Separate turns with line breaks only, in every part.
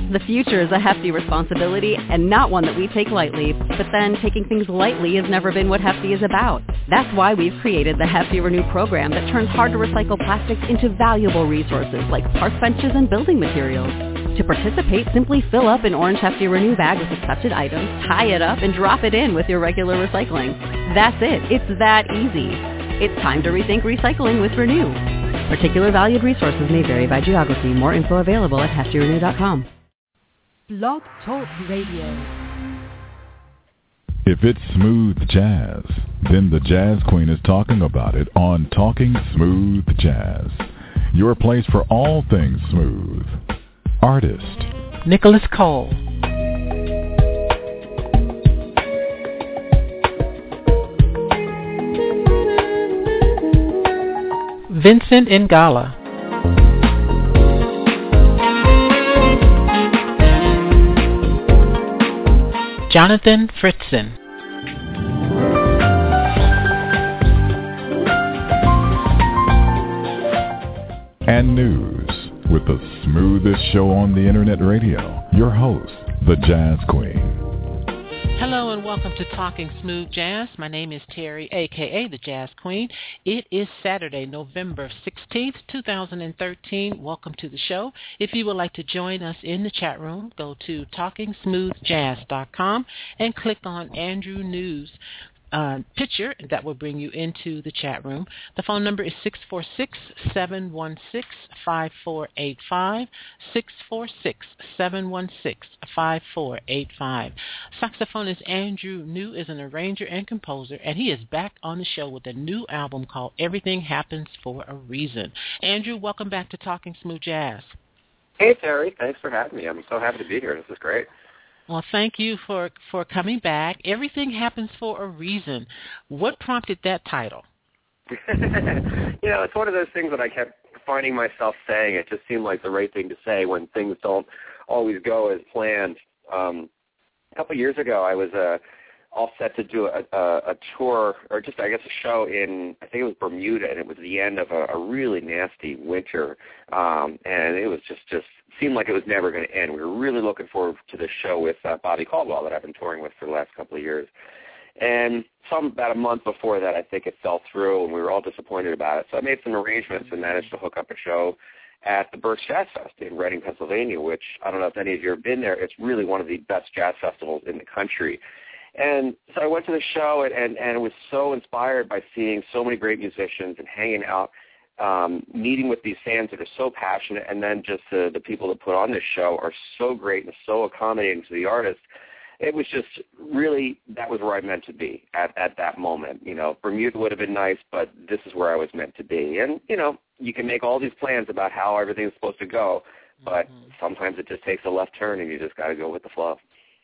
The future is a hefty responsibility and not one that we take lightly, but then taking things lightly has never been what Hefty is about. That's why we've created the Hefty Renew program that turns hard-to-recycle plastics into valuable resources like park benches and building materials. To participate, simply fill up an orange Hefty Renew bag with accepted items, tie it up, and drop it in with your regular recycling. That's it. It's that easy. It's time to rethink recycling with Renew. Particular valued resources may vary by geography. More info available at heftyrenew.com.
Blog Talk Radio.
If it's smooth jazz, then the Jazz Queen is talking about it on Talking Smooth Jazz. Your place for all things smooth. Artist
Nicholas Cole. Vincent Ingala. Jonathan Fritzen.
And news with the smoothest show on the internet radio. Your host, the Jazz Queen.
Hello and welcome to Talking Smooth Jazz. My name is Terry, a.k.a. the Jazz Queen. It is Saturday, November 16th, 2013. Welcome to the show. If you would like to join us in the chat room, go to TalkingSmoothJazz.com and click on Andrew News picture. That will bring you into the chat room. The phone number is 646-716-5485, 646-716-5485. Saxophonist Andrew New is an arranger and composer, and he is back on the show with a new album called Everything Happens for a Reason. Andrew, welcome back to Talking Smooth Jazz.
Hey, Terry. Thanks for having me. I'm so happy to be here. This is great.
Well, thank you for coming back. Everything Happens for a Reason. What prompted that title?
It's one of those things that I kept finding myself saying. It just seemed like the right thing to say when things don't always go as planned. A couple of years ago, I was all set to do a tour, or just, I guess, a show in, I think it was Bermuda, and it was the end of a really nasty winter, and it was just seemed like it was never going to end. We were really looking forward to this show with Bobby Caldwell that I've been touring with for the last couple of years. And about a month before that, I think it fell through, and we were all disappointed about it. So I made some arrangements and managed to hook up a show at the Berks Jazz Fest in Reading, Pennsylvania, which I don't know if any of you have been there. It's really one of the best jazz festivals in the country. And so I went to the show and was so inspired by seeing so many great musicians and hanging out, meeting with these fans that are so passionate, and then just the people that put on this show are so great and so accommodating to the artists. It was just really, that was where I meant to be at that moment. Bermuda would have been nice, but this is where I was meant to be. And, you can make all these plans about how everything's supposed to go, but sometimes it just takes a left turn and you just got to go with the flow.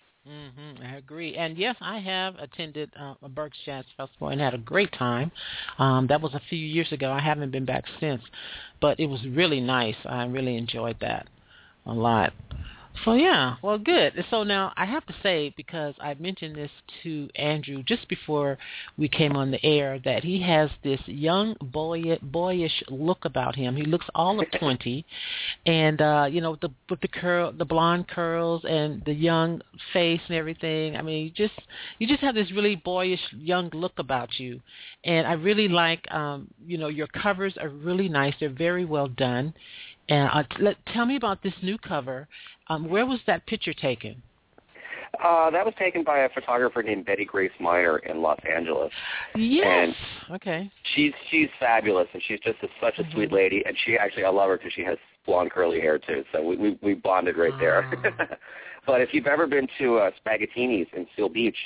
I agree. And yes, I have attended a Berks Jazz Festival and had a great time. That was a few years ago. I haven't been back since, but it was really nice. I really enjoyed that a lot. So, yeah, well, good. So now I have to say, because I mentioned this to Andrew just before we came on the air, that he has this young, boyish look about him. He looks all of 20, and, with the blonde curls and the young face and everything. I mean, you just have this really boyish, young look about you. And I really like, your covers are really nice. They're very well done. And tell me about this new cover. Where was that picture taken?
That was taken by a photographer named Betty Grace Minor in Los Angeles.
Yes.
And
okay.
She's fabulous, and she's just such a sweet lady. And I love her because she has blonde curly hair too. So we bonded right there. But if you've ever been to Spaghettini's in Seal Beach,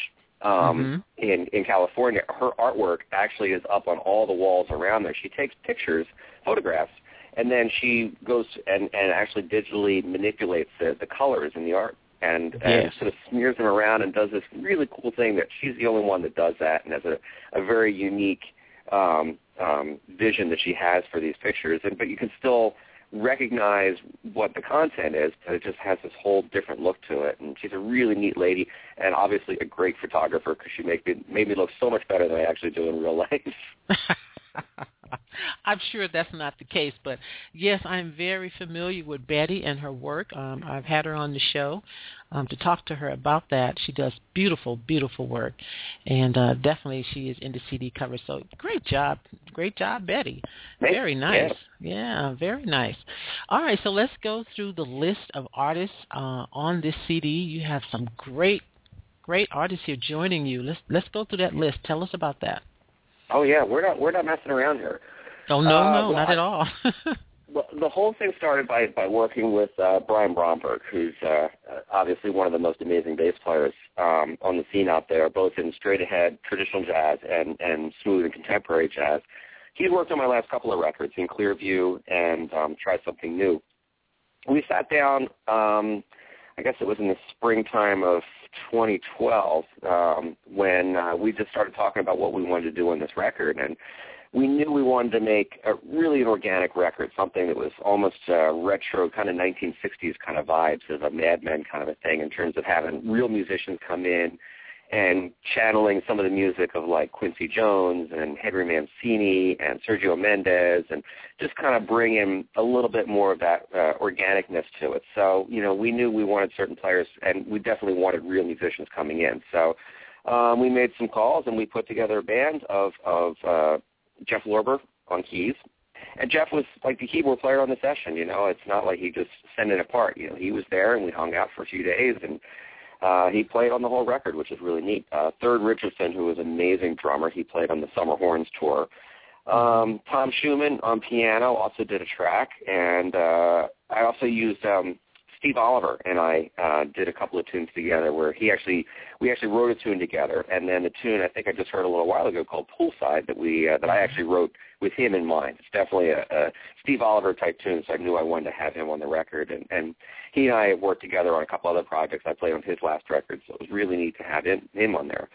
in California, her artwork actually is up on all the walls around there. She takes photographs. And then she goes and actually digitally manipulates the colors in the art and sort of smears them around and does this really cool thing that she's the only one that does that and has a very unique vision that she has for these pictures. But you can still recognize what the content is, but it just has this whole different look to it. And she's a really neat lady and obviously a great photographer because she made me look so much better than I actually do in real life.
I'm sure that's not the case, but yes, I'm very familiar with Betty and her work. I've had her on the show to talk to her about that. She does beautiful, beautiful work, and definitely she is into CD covers. So great job, Betty. Very nice. Yeah, very nice. All right, so let's go through the list of artists on this CD. You have some great artists here joining you. Let's go through that list. Tell us about that.
Oh yeah, we're not messing around here.
Oh no, not at all.
The whole thing started by working with Brian Bromberg, who's obviously one of the most amazing bass players on the scene out there, both in straight ahead traditional jazz and smooth and contemporary jazz. He's worked on my last couple of records, in Clearview and Try Something New. We sat down, I guess it was in the springtime of 2012, when we just started talking about what we wanted to do on this record, and we knew we wanted to make really an organic record, something that was almost retro, kind of 1960s kind of vibes, as a Mad Men kind of a thing, in terms of having real musicians come in and channeling some of the music of like Quincy Jones and Henry Mancini and Sergio Mendes, and just kind of bring in a little bit more of that organicness to it. So, we knew we wanted certain players, and we definitely wanted real musicians coming in. So we made some calls, and we put together a band of Jeff Lorber on keys. And Jeff was like the keyboard player on the session. It's not like he just sent it apart. He was there, and we hung out for a few days, and he played on the whole record, which is really neat. Third Richardson, who was an amazing drummer, he played on the Summer Horns tour. Tom Schumann on piano also did a track, and I also used Steve Oliver and I did a couple of tunes together where we actually wrote a tune together, and then the tune I think I just heard a little while ago called Poolside that I actually wrote with him in mind. It's definitely a Steve Oliver type tune, so I knew I wanted to have him on the record, and he and I have worked together on a couple other projects. I played on his last record, so it was really neat to have him on there.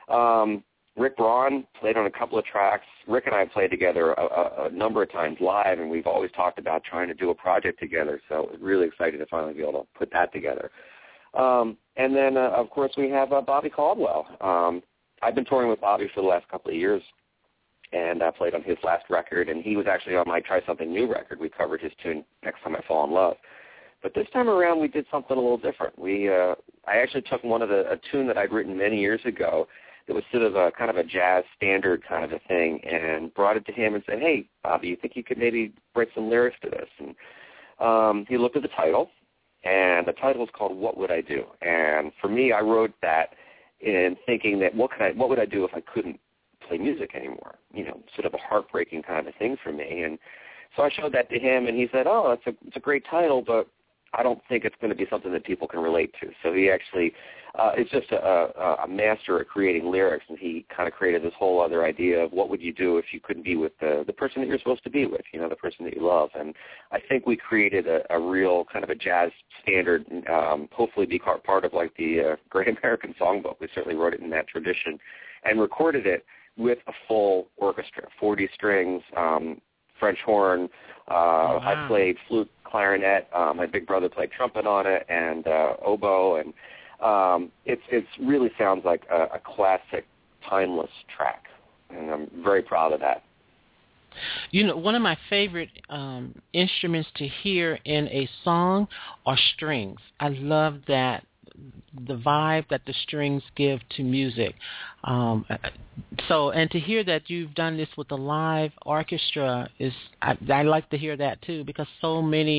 Rick Braun played on a couple of tracks. Rick and I played together a number of times live, and we've always talked about trying to do a project together, so really excited to finally be able to put that together. And then, of course, we have Bobby Caldwell. I've been touring with Bobby for the last couple of years, and I played on his last record, and he was actually on my Try Something New record. We covered his tune, Next Time I Fall in Love. But this time around, we did something a little different. I actually took a tune that I'd written many years ago that was sort of a kind of a jazz standard kind of a thing, and brought it to him and said, "Hey, Bobby, you think you could maybe write some lyrics to this?" And he looked at the title, and the title was called "What Would I Do?" And for me, I wrote that in thinking that what would I do if I couldn't play music anymore? Sort of a heartbreaking kind of thing for me. And so I showed that to him, and he said, "Oh, it's a great title, but I don't think it's going to be something that people can relate to." So he actually is just a master at creating lyrics, and he kind of created this whole other idea of what would you do if you couldn't be with the person that you're supposed to be with, the person that you love. And I think we created a real kind of a jazz standard, hopefully be part of like the Great American Songbook. We certainly wrote it in that tradition and recorded it with a full orchestra, 40 strings, French horn.
Wow.
I played flute, clarinet. My big brother played trumpet on it, and oboe, and it really sounds like a classic, timeless track, and I'm very proud of that.
One of my favorite instruments to hear in a song are strings. I love that, the vibe that the strings give to music. And to hear that you've done this with a live orchestra I like to hear that too, because so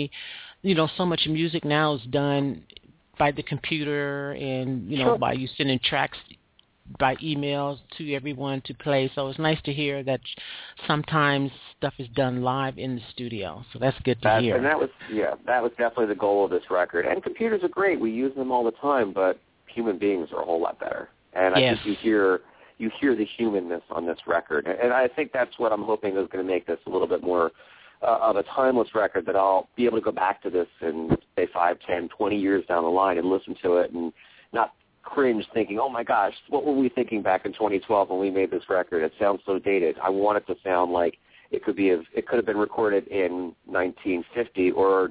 much music now is done by the computer and,
Sure.
by you sending tracks by emails to everyone to play. So it's nice to hear that sometimes stuff is done live in the studio. So that's good to hear.
And that was definitely the goal of this record. And computers are great. We use them all the time, but human beings are a whole lot better. And
yes.
I think you hear the humanness on this record. And I think that's what I'm hoping is going to make this a little bit more of a timeless record, that I'll be able to go back to this in, say, 5, 10, 20 years down the line and listen to it and not cringe thinking, oh my gosh, what were we thinking back in 2012 when we made this record? It sounds so dated. I want it to sound like it could have been recorded in 1950 or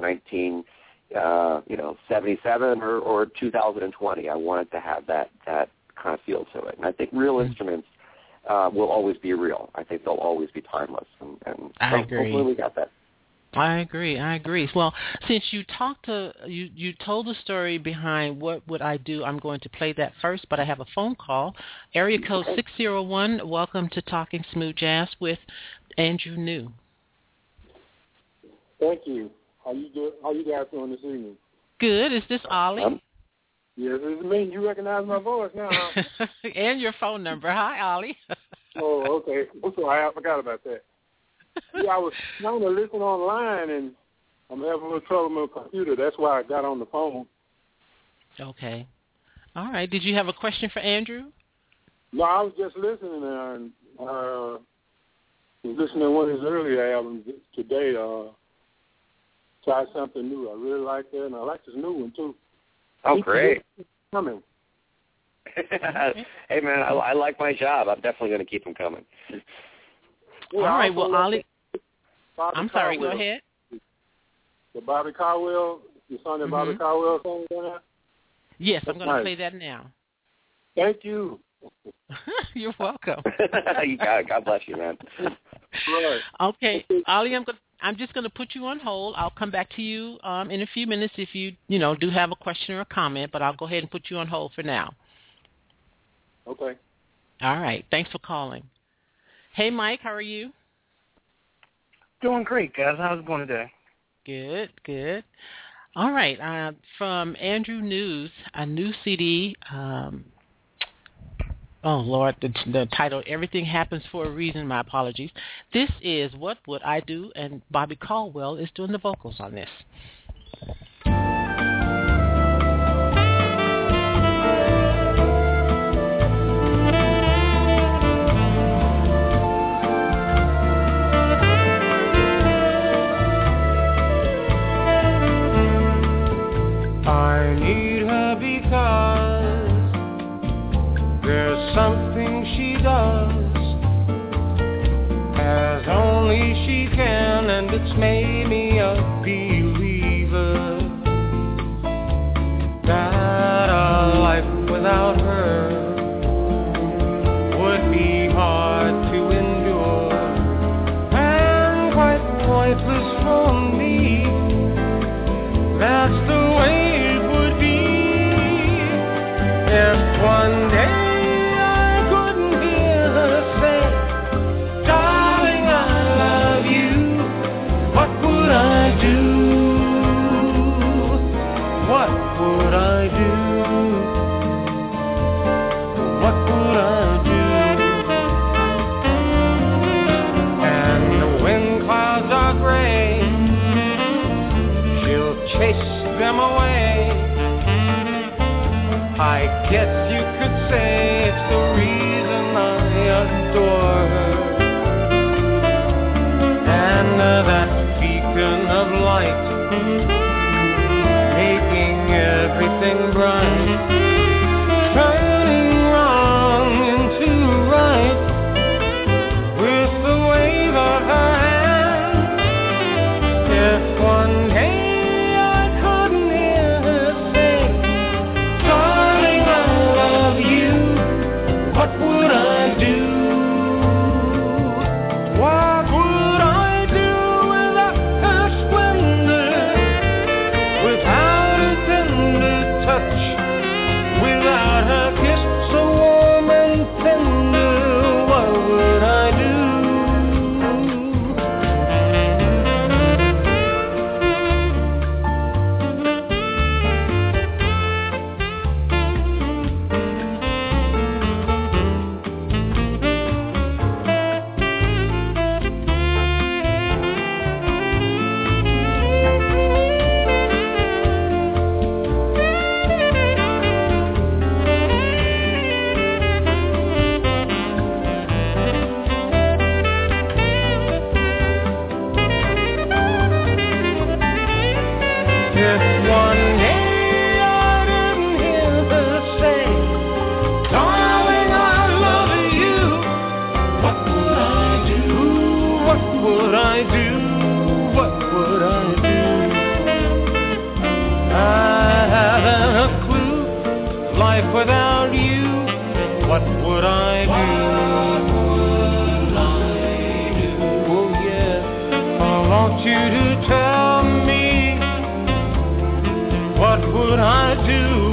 1977 or 2020. I want it to have that kind of feel to it. And I think real instruments will always be real. I think they'll always be timeless. And
I agree.
Hopefully we got that.
I agree. Well, since you you told the story behind what would I do, I'm going to play that first, but I have a phone call. Area code 601, welcome to Talking Smooth Jazz with Andrew New.
Thank you. How you guys doing this evening?
Good. Is this Ollie?
Yes, it's me. You recognize my voice now, huh?
And your phone number. Hi, Ollie.
Oh, okay. I'm sorry, I forgot about that. Yeah, I was trying to listen online, and I'm having a little trouble with my computer. That's why I got on the phone.
Okay. All right. Did you have a question for Andrew?
No, I was just listening, and was listening to one of his earlier albums today. Try something new. I really like that, and I like this new one, too.
Oh, great.
Coming.
Hey, man, I like my job. I'm definitely going to keep them coming.
Yeah,
all right, well, Ollie,
I'm
sorry, go ahead.
The Bobby Caldwell, the song that Bobby Caldwell sang on that?
Yes, I'm going to play that now.
Thank you.
You're welcome.
God bless you, man.
Right.
Okay, Ollie, I'm just going to put you on hold. I'll come back to you in a few minutes if you do have a question or a comment, but I'll go ahead and put you on hold for now.
Okay.
All right. Thanks for calling. Hey, Mike, how are you?
Doing great, guys. How's it going today?
Good. All right. From Andrew News, a new CD. Oh, Lord, the title, Everything Happens for a Reason. My apologies. This is What Would I Do? And Bobby Caldwell is doing the vocals on this.
I need her because there's something she does as only she can, and it's made me a believer that a life without her would be hard to endure and quite pointless for me. That's the way if one day I couldn't hear her say, darling, I love you, what would I do? What would I do? What would I do? And when clouds are gray, she'll chase them away. I guess you could say it's the reason I adore her. And that beacon of light, making everything bright, turning wrong into right, with the wave of her hand. If one day what would I do? What would I do without her splendor? Without a tender touch, without her kiss so warm and tender, what would I do? Without you, what would I do? you to tell me, what would I do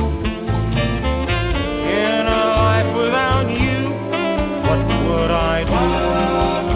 in a life without you? What would I do?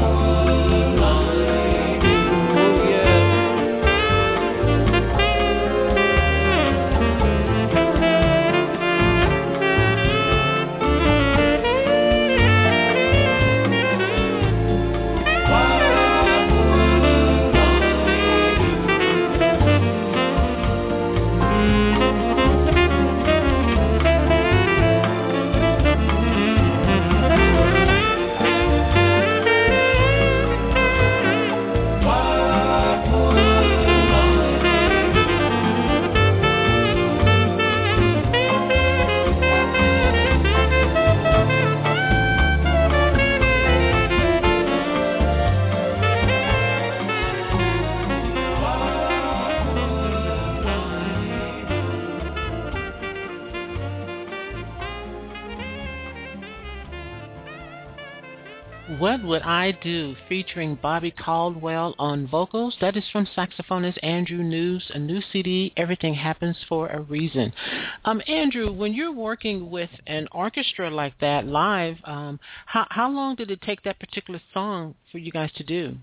What Would I Do, featuring Bobby Caldwell on vocals. That is from saxophonist Andrew News, a new CD, Everything Happens for a Reason. Andrew, when you're working with an orchestra like that live, how long did it take that particular song for you guys to do?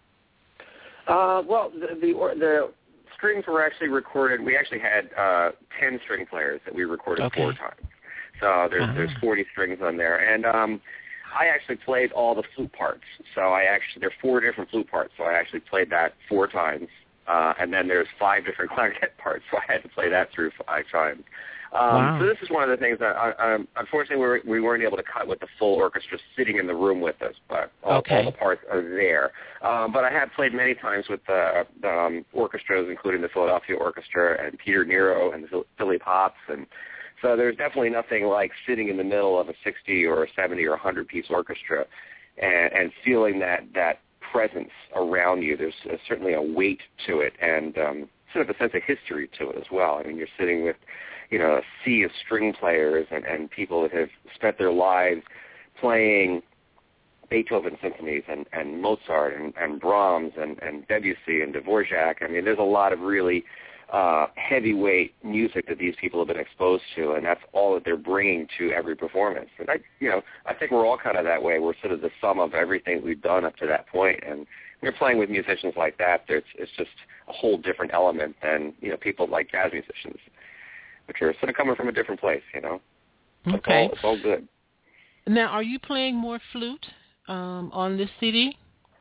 Well, the strings were actually recorded. We actually had 10 string players that we recorded 4 times. So there's 40 strings on there. And I actually played all the flute parts. So there are 4 different flute parts. So I actually played that 4 times. And then there's 5 different clarinet parts. So I had to play that through 5 times. So this is one of the things that, unfortunately, we weren't able to cut with the full orchestra sitting in the room with us, but all the parts are there. But I have played many times with the orchestras, including the Philadelphia Orchestra and Peter Nero and the Philly Pops. And so there's definitely nothing like sitting in the middle of a 60 or a 70 or 100-piece orchestra and feeling that presence around you. There's certainly a weight to it and sort of a sense of history to it as well. I mean, you're sitting with a sea of string players and people that have spent their lives playing Beethoven symphonies and Mozart and Brahms and Debussy and Dvorak. I mean, there's a lot of really heavyweight music that these people have been exposed to, and that's all that they're bringing to every performance. And I think we're all kind of that way. We're sort of the sum of everything we've done up to that point, and when you're playing with musicians like that, it's just a whole different element than people like jazz musicians, which are sort of coming from a different place,
Okay.
It's all good.
Now, are you playing more flute on this CD?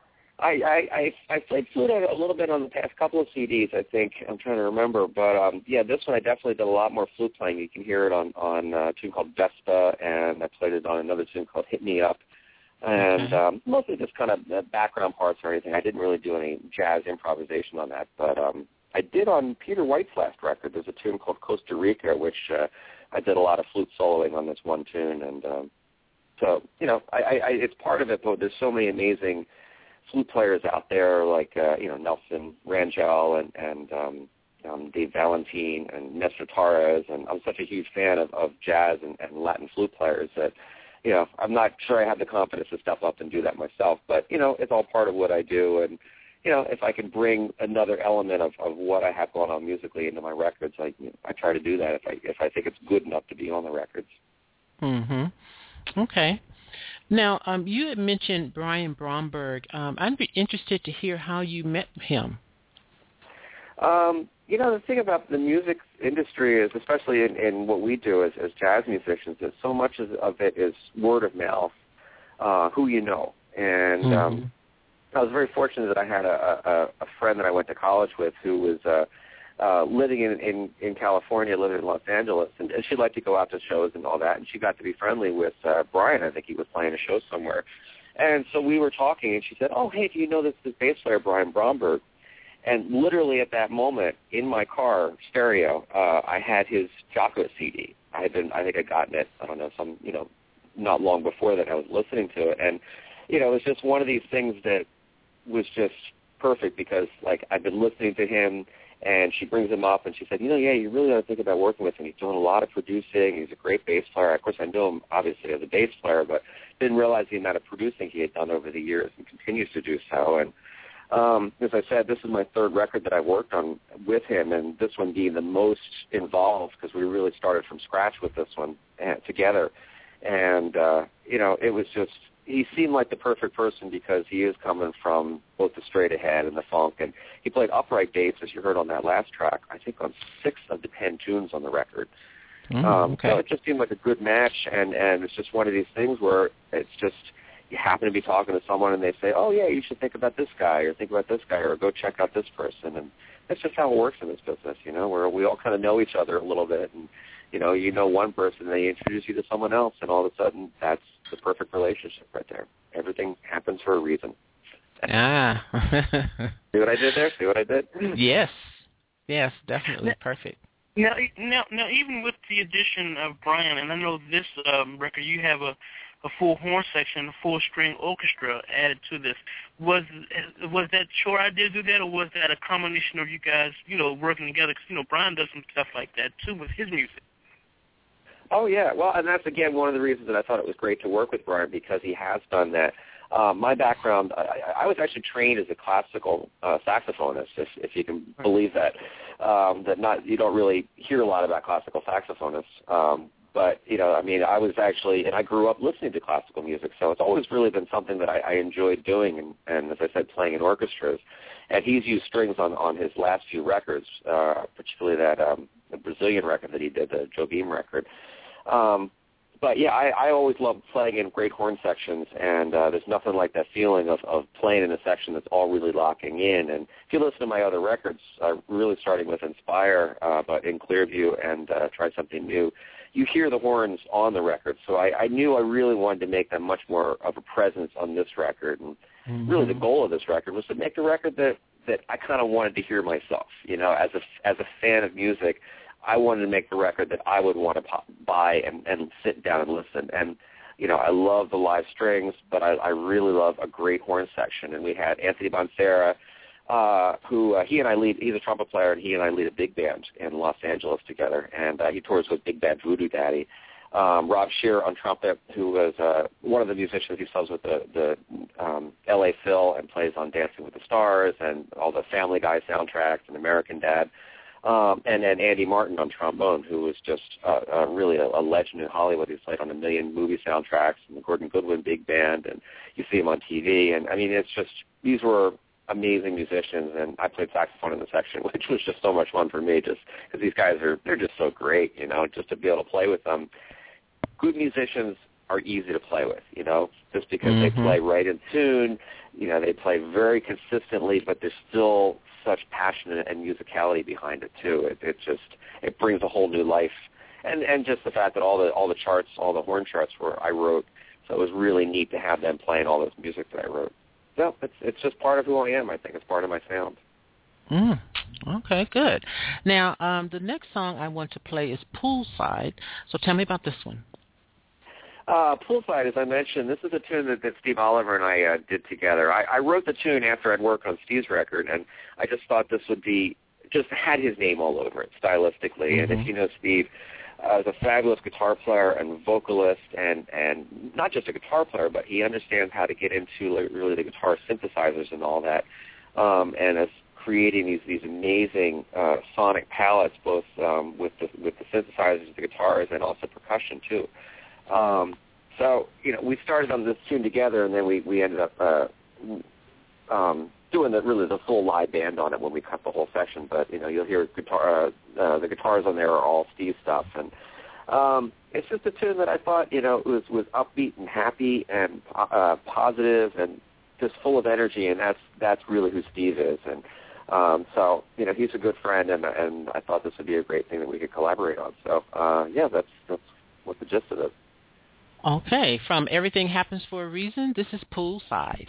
I played flute a little bit on the past couple of CDs, I think. I'm trying to remember. But, this one I definitely did a lot more flute playing. You can hear it on a tune called Vespa, and I played it on another tune called Hit Me Up. And mostly just kind of background parts or anything. I didn't really do any jazz improvisation on that. But I did on Peter White's last record. There's a tune called Costa Rica, which I did a lot of flute soloing on this one tune. And so, it's part of it, but there's so many amazing flute players out there like, Nelson Rangel and Dave Valentine and Nestor Torres. And I'm such a huge fan of jazz and Latin flute players that, I'm not sure I have the confidence to step up and do that myself. But, it's all part of what I do. And, if I can bring another element of what I have going on musically into my records, I try to do that if I think it's good enough to be on the records.
Mm-hmm. Okay. Now, you had mentioned Brian Bromberg. I'd be interested to hear how you met him.
The thing about the music industry is, especially in what we do as jazz musicians, that so much of it is word of mouth, who you know. And I was very fortunate that I had a friend that I went to college with who was living in California, living in Los Angeles, and she liked to go out to shows and all that, and she got to be friendly with Brian. I think he was playing a show somewhere. And so we were talking, and she said, "Oh, hey, do you know this bass player, Brian Bromberg?" And literally at that moment, in my car stereo, I had his Jaco CD. I think I'd gotten it, I don't know, not long before that I was listening to it. And, it was just one of these things that was just perfect because, I've been listening to him, and she brings him up, and she said, you really ought to think about working with him. He's doing a lot of producing. He's a great bass player. Of course, I know him, obviously, as a bass player, but didn't realize the amount of producing he had done over the years and continues to do so. And As I said, this is my third record that I worked on with him, and this one being the most involved because we really started from scratch with this one together. And, it was just, he seemed like the perfect person because he is coming from both the straight ahead and the funk. And he played upright bass, as you heard on that last track, I think on 6 of the 10 tunes on the record.
Okay.
So it just seemed like a good match, and it's just one of these things where it's just, you happen to be talking to someone and they say, oh, yeah, you should think about this guy or think about this guy or go check out this person. And that's just how it works in this business, where we all kind of know each other a little bit. And, you know one person, and they introduce you to someone else, and all of a sudden that's the perfect relationship right there. Everything happens for a reason.
Ah.
See what I did there? See what I did?
Yes. Yes, definitely. Perfect.
Now, even with the addition of Brian, and I know this record, you have a full horn section, a full string orchestra added to this. Was that your idea to do that, or was that a combination of you guys, working together? Because Brian does some stuff like that too with his music.
Oh yeah, well, and that's again one of the reasons that I thought it was great to work with Brian because he has done that. My background, I was actually trained as a classical saxophonist, if you can believe that. You don't really hear a lot about classical saxophonists. But, I was actually, and I grew up listening to classical music, so it's always really been something that I enjoyed doing, and as I said, playing in orchestras. And he's used strings on his last few records, particularly that the Brazilian record that he did, the Joe Beam record. But, yeah, I always loved playing in great horn sections, and there's nothing like that feeling of playing in a section that's all really locking in. And if you listen to my other records, really starting with Inspire, but in Clearview and Try Something New, you hear the horns on the record. So I knew I really wanted to make them much more of a presence on this record. And really the goal of this record was to make a record that I kind of wanted to hear myself. As a fan of music, I wanted to make the record that I would want to buy and sit down and listen. And, I love the live strings, but I really love a great horn section. And we had Anthony Boncera, who he and I lead. He's a trumpet player, and he and I lead a big band in Los Angeles together. And he tours with big band Voodoo Daddy. Rob Shearer on trumpet, who was one of the musicians. He subs with the L.A. Phil and plays on Dancing with the Stars and all the Family Guy soundtracks and American Dad. And then Andy Martin on trombone, who was just really a legend in Hollywood. He's played on a million movie soundtracks and the Gordon Goodwin Big Band, and you see him on TV. And, it's just, these were amazing musicians, and I played saxophone in the section, which was just so much fun for me, just because these guys they're just so great, just to be able to play with them. Good musicians are easy to play with, just because they play right in tune. They play very consistently, but there's still such passion and musicality behind it too. It brings a whole new life, and just the fact that all the charts, all the horn charts I wrote, so it was really neat to have them playing all this music that I wrote. So it's just part of who I am. I think it's part of my sound.
Okay, good. Now the next song I want to play is Poolside. So tell me about this one.
Poolside, as I mentioned, this is a tune that Steve Oliver and I did together. I wrote the tune after I'd worked on Steve's record, and I just thought this would be, just had his name all over it stylistically. And if you know Steve, is a fabulous guitar player and vocalist, and not just a guitar player, but he understands how to get into really the guitar synthesizers and all that, and is creating these amazing sonic palettes, both with the synthesizers, the guitars, and also percussion too. So, we started on this tune together, and then we ended up doing the full live band on it when we cut the whole section. But, you'll hear the guitars on there are all Steve stuff. And it's just a tune that I thought, was upbeat and happy and positive and just full of energy, and that's really who Steve is. And so, he's a good friend, and I thought this would be a great thing that we could collaborate on. So, that's what the gist of it.
Okay, from Everything Happens for a Reason, this is Poolside.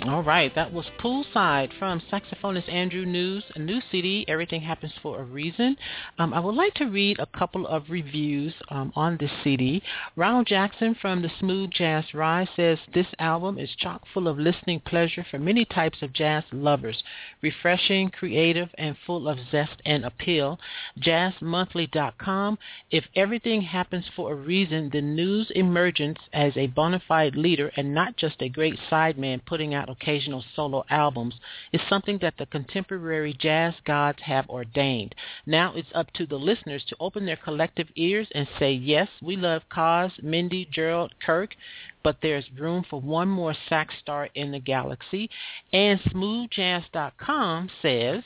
All right, that was Poolside from saxophonist Andrew News, a new CD, Everything Happens for a Reason. I would like to read a couple of reviews on this CD. Ronald Jackson from the Smooth Jazz Rise says, this album is chock full of listening pleasure for many types of jazz lovers, refreshing, creative, and full of zest and appeal. JazzMonthly.com, if Everything Happens for a Reason, the News' emergence as a bona fide leader and not just a great sideman putting out occasional solo albums is something that the contemporary jazz gods have ordained. Now it's up to the listeners to open their collective ears and say, yes, we love Kaz, Mindy, Gerald, Kirk, but there's room for one more sax star in the galaxy. And smoothjazz.com says,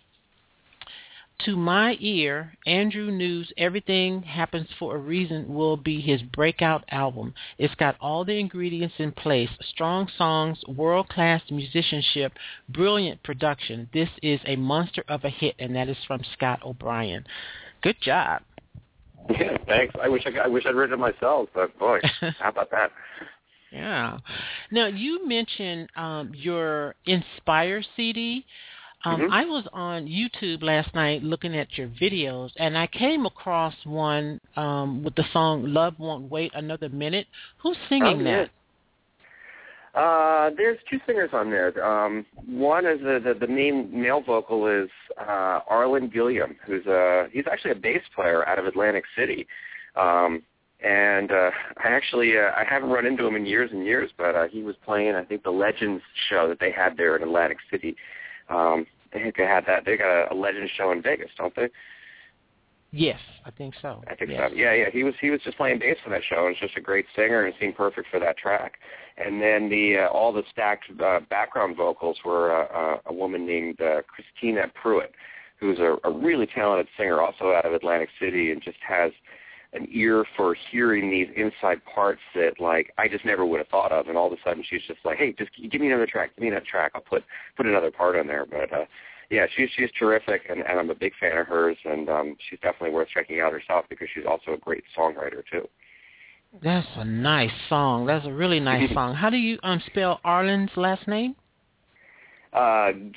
to my ear, Andrew News' Everything Happens for a Reason will be his breakout album. It's got all the ingredients in place, strong songs, world-class musicianship, brilliant production. This is a monster of a hit, and that is from Scott O'Brien. Good job.
Yeah, thanks. I wish I'd written it myself, but boy, how about that?
Yeah. Now, you mentioned your Inspire CD. I was on YouTube last night looking at your videos, and I came across one with the song Love Won't Wait Another Minute. Who's singing that?
There's two singers on there. One is the main male vocal is Arlen Gilliam, he's actually a bass player out of Atlantic City. And I haven't run into him in years and years, but he was playing, I think, the Legends show that they had there in Atlantic City. I think they had that. They got a Legends show in Vegas, don't they?
Yes, I think so.
I think so. Yeah. He was just playing bass for that show. And he's just a great singer and seemed perfect for that track. And then all the stacked background vocals were a woman named Christina Pruitt, who's a really talented singer, also out of Atlantic City, and just has an ear for hearing these inside parts that, like, I just never would have thought of. And all of a sudden, she's just like, "Hey, just give me another track. Give me another track. I'll put another part on there." But yeah, she's terrific, and I'm a big fan of hers, and she's definitely worth checking out herself because she's also a great songwriter too.
That's a nice song. That's a really nice song. How do you spell Arlen's last name?
Like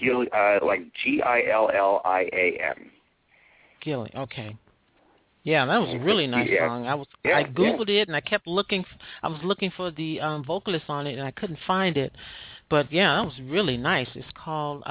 Gilliam.
Gilliam. Okay. Yeah, that was a really nice song. I Googled it and I kept looking. I was looking for the vocalist on it and I couldn't find it. But yeah, that was really nice. It's called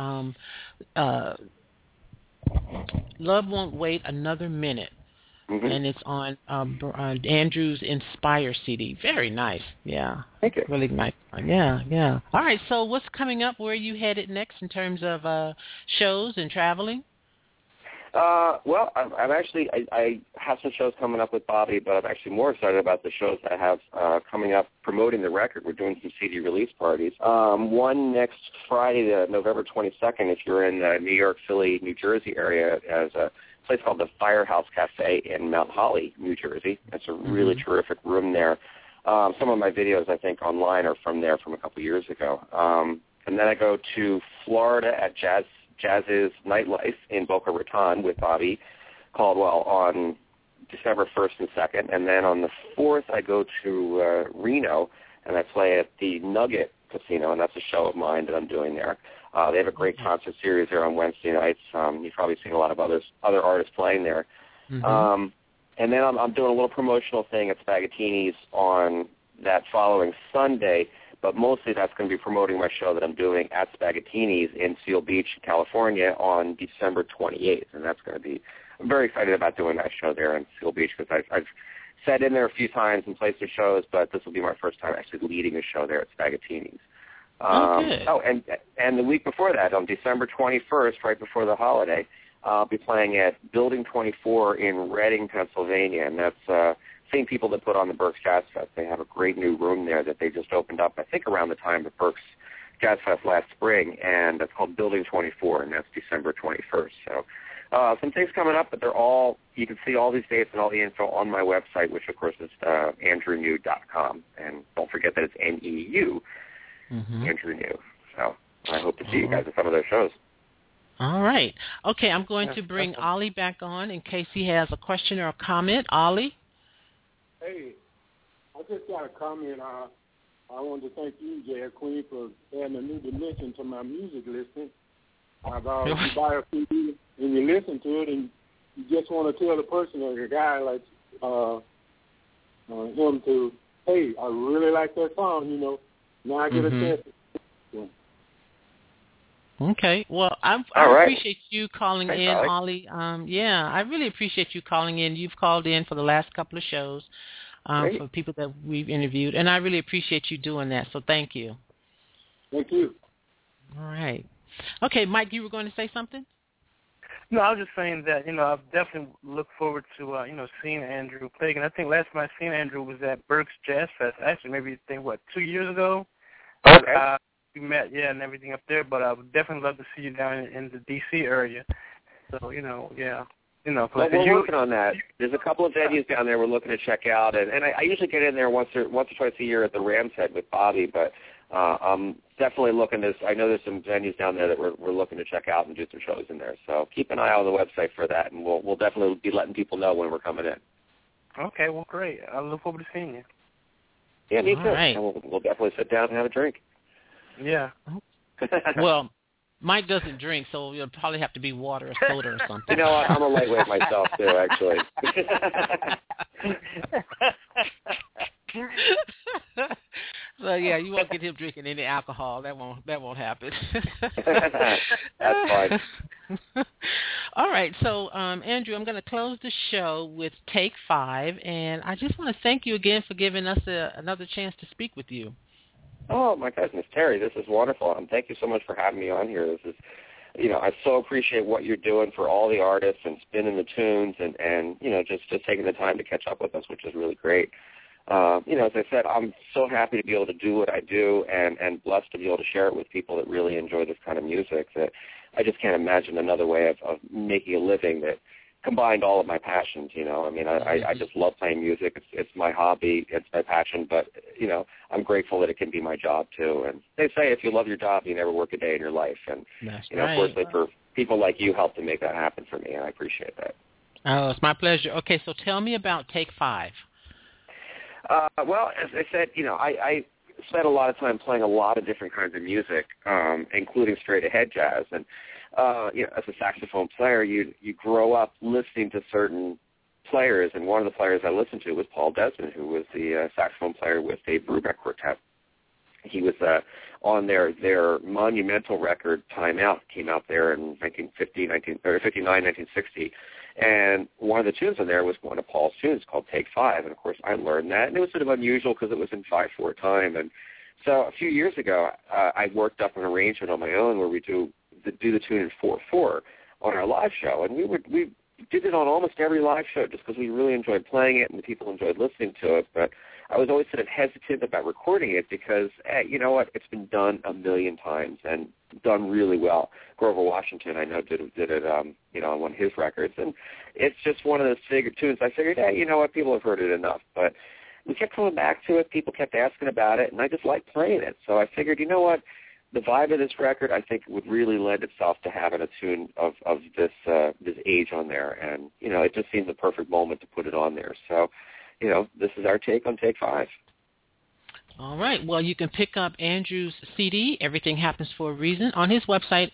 Love Won't Wait Another Minute. And it's on Andrew's Inspire CD. Very nice. Yeah.
Thank you.
Really nice. Yeah. All right, so what's coming up? Where are you headed next in terms of shows and traveling?
Well, I have some shows coming up with Bobby, but I'm actually more excited about the shows that I have coming up promoting the record. We're doing some CD release parties. One next Friday, November 22nd, if you're in the New York, Philly, New Jersey area, as a place called the Firehouse Cafe in Mount Holly, New Jersey. It's a really terrific room there. Some of my videos, I think, online are from there from a couple years ago. And then I go to Florida at Jazz's Nightlife in Boca Raton with Bobby Caldwell on December 1st and 2nd. And then on the 4th, I go to Reno, and I play at the Nugget Casino, and that's a show of mine that I'm doing there. They have a great concert series there on Wednesday nights. You've probably seen a lot of other artists playing there. And then I'm doing a little promotional thing at Spaghettini's on that following Sunday, but mostly that's going to be promoting my show that I'm doing at Spaghettini's in Seal Beach, California on December 28th. And that's going to be, I'm very excited about doing that show there in Seal Beach because I've sat in there a few times and played some shows, but this will be my first time actually leading a show there at Spaghettini's. And the week before that, on December 21st, right before the holiday, I'll be playing at Building 24 in Reading, Pennsylvania, and that's same people that put on the Berks Jazz Fest. They have a great new room there that they just opened up, I think, around the time of Berks Jazz Fest last spring, and it's called Building 24, and that's December 21st. So some things coming up, but they're all, you can see all these dates and all the info on my website, which, of course, is andrewnew.com. And don't forget that it's N-E-U, Andrew New. So I hope to see you guys at some of those shows.
All right. Okay, I'm going to bring Ollie back on in case he has a question or a comment. Ollie?
Hey, I just got a comment. I wanted to thank you, Jazz Queen, for adding a new dimension to my music listening. You buy a CD and you listen to it, and you just want to tell the person, or a guy like him, to, hey, I really like that song. Now I get a chance.
Okay. Well, I appreciate you calling in, Ollie. I really appreciate you calling in. You've called in for the last couple of shows for people that we've interviewed, and I really appreciate you doing that, so thank you.
Thank you.
All right. Okay, Mike, you were going to say something?
No, I was just saying that, I definitely look forward to, seeing Andrew play. And I think last time I seen Andrew was at Burke's Jazz Fest. Actually, maybe 2 years ago.
Okay.
We met, and everything up there. But I would definitely love to see you down in the D.C. area. So,
Well, we're working on that. There's a couple of venues down there we're looking to check out. And I usually get in there once or twice a year at the Ram's Head with Bobby, but I'm definitely looking to. I know there's some venues down there that we're looking to check out and do some shows in there. So keep an eye on the website for that, and we'll definitely be letting people know when we're coming in.
Okay, well, great. I look forward to seeing you.
Yeah, me too.
Right.
And we'll definitely sit down and have a drink.
Yeah.
Well, Mike doesn't drink, so you'll probably have to be water or soda or something.
You know what? I'm a lightweight myself too, actually.
So you won't get him drinking any alcohol. That won't happen.
That's fine.
All right. So, Andrew, I'm going to close the show with Take 5, and I just want to thank you again for giving us another chance to speak with you.
Oh, my goodness, Terry, this is wonderful. And thank you so much for having me on here. This is, I so appreciate what you're doing for all the artists and spinning the tunes and just taking the time to catch up with us, which is really great. As I said, I'm so happy to be able to do what I do and blessed to be able to share it with people that really enjoy this kind of music, that I just can't imagine another way of making a living that combined all of my passions. I just love playing music. It's my hobby. It's my passion, but, I'm grateful that it can be my job too. And they say if you love your job, you never work a day in your life. And, fortunately for people like you help to make that happen for me, and I appreciate that.
Oh, it's my pleasure. Okay, so tell me about Take 5.
Well, as I said, I spent a lot of time playing a lot of different kinds of music, including straight-ahead jazz. And, as a saxophone player, you grow up listening to certain players, and one of the players I listened to was Paul Desmond, who was the saxophone player with Dave Brubeck Quartet. He was on their monumental record, Time Out, came out there in 1959, 1960. And one of the tunes on there was one of Paul's tunes called Take 5. And, of course, I learned that. And it was sort of unusual because it was in 5/4 time. And so a few years ago, I worked up an arrangement on my own where we do the tune in 4/4 on our live show. And we did it on almost every live show just because we really enjoyed playing it and the people enjoyed listening to it. But I was always sort of hesitant about recording it because, you know what, it's been done a million times and done really well. Grover Washington, I know, did it, on one of his records. And it's just one of those tunes I figured, hey, you know what, people have heard it enough. But we kept coming back to it. People kept asking about it, and I just liked playing it. So I figured, you know what, the vibe of this record, I think, would really lend itself to having a tune of this age on there. And, it just seemed the perfect moment to put it on there. So, this is our take on Take 5.
All right. Well, you can pick up Andrew's CD, Everything Happens for a Reason, on his website,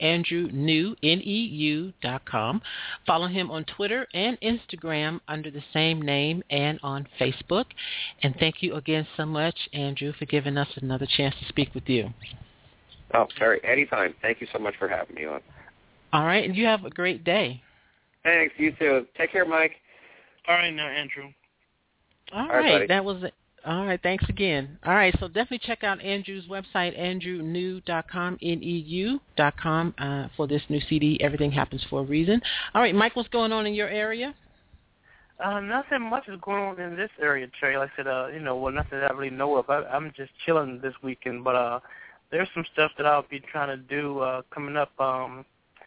andrewneu.com. Follow him on Twitter and Instagram under the same name and on Facebook. And thank you again so much, Andrew, for giving us another chance to speak with you.
Oh, Terry, anytime. Thank you so much for having me on.
All right. And you have a great day.
Thanks. You too. Take care, Mike.
All right, now, Andrew.
All right. That was it. All right, thanks again. All right, so definitely check out Andrew's website, andrewneu.com, NEU.com, for this new CD, Everything Happens for a Reason. All right, Mike, what's going on in your area?
Nothing much is going on in this area, Trey. Like I said, nothing that I really know of. I'm just chilling this weekend, but there's some stuff that I'll be trying to do coming up. Trying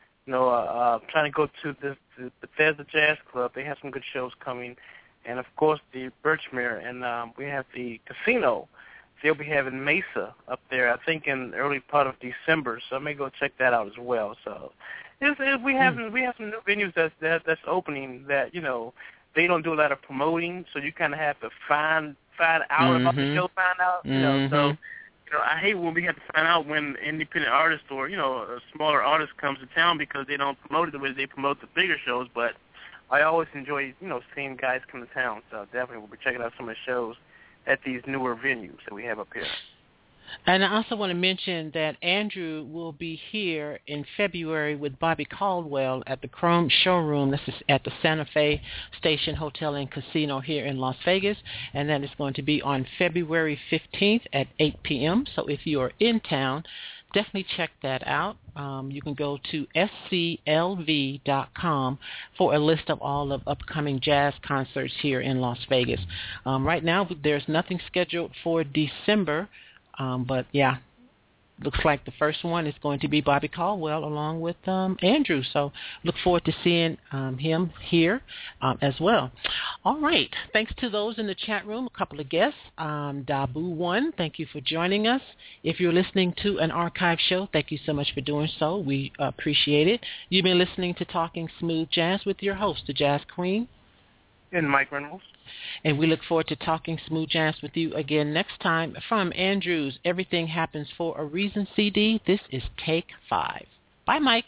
to go to the Bethesda Jazz Club. They have some good shows coming. And, of course, the Birchmere, and we have the casino. They'll be having Mesa up there, I think, in the early part of December, so I may go check that out as well. So we have some new venues that's opening that, they don't do a lot of promoting, so you kind of have to find out about the show, find out, so I hate when we have to find out when independent artist or, a smaller artist comes to town because they don't promote it the way they promote the bigger shows. But I always enjoy, seeing guys come to town. So definitely we'll be checking out some of the shows at these newer venues that we have up here.
And I also want to mention that Andrew will be here in February with Bobby Caldwell at the Chrome Showroom. This is at the Santa Fe Station Hotel and Casino here in Las Vegas. And that is going to be on February 15th at 8 p.m. So if you are in town, definitely check that out. You can go to sclv.com for a list of all of upcoming jazz concerts here in Las Vegas. Right now, there's nothing scheduled for December. But, yeah, looks like the first one is going to be Bobby Caldwell along with Andrew. So look forward to seeing him here as well. All right. Thanks to those in the chat room, a couple of guests. Dabu1, thank you for joining us. If you're listening to an archive show, thank you so much for doing so. We appreciate it. You've been listening to Talking Smooth Jazz with your host, the Jazz Queen.
And Mike Reynolds.
And we look forward to talking smooth jazz with you again next time. From Andrew's Everything Happens for a Reason CD, this is Take 5. Bye, Mike.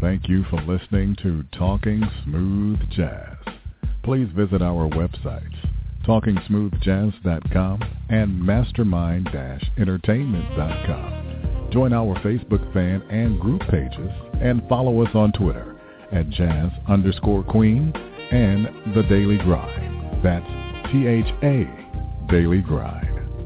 thank you for listening to Talking Smooth Jazz. Please visit our websites, TalkingSmoothJazz.com and Mastermind-Entertainment.com. Join our Facebook fan and group pages and follow us on Twitter at Jazz_Queen and The Daily Grind. That's THA Daily Grind.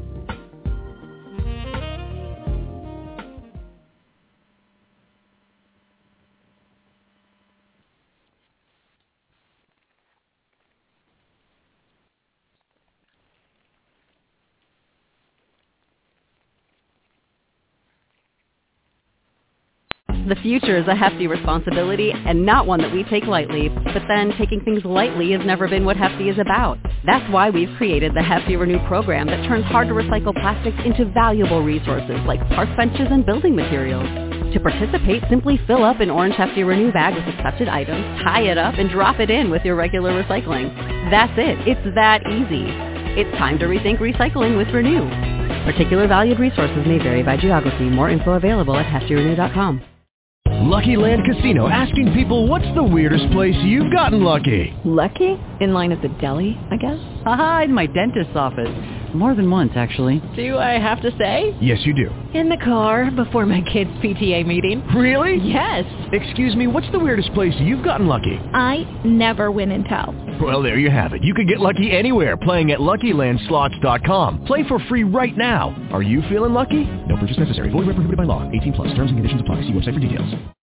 The future is a hefty responsibility and not one that we take lightly, but then taking things lightly has never been what Hefty is about. That's why we've created the Hefty Renew program that turns hard-to-recycle plastics into valuable resources like park benches and building materials. To participate, simply fill up an orange Hefty Renew bag with accepted items, tie it up, and drop it in with your regular recycling. That's it. It's that easy. It's time to rethink recycling with Renew. Particular valued resources may vary by geography. More info available at heftyrenew.com.
Lucky Land Casino, asking people, what's the weirdest place you've gotten lucky?
Lucky? In line at the deli, I guess?
Aha, in my dentist's office. More than once, actually.
Do I have to say?
Yes, you do.
In the car before my kids' PTA meeting.
Really?
Yes.
Excuse me, what's the weirdest place you've gotten lucky?
I never win and tell.
Well, there you have it. You can get lucky anywhere, playing at LuckyLandSlots.com. Play for free right now. Are you feeling lucky? No purchase necessary. Void where prohibited by law. 18+. Terms and conditions apply. See website for details.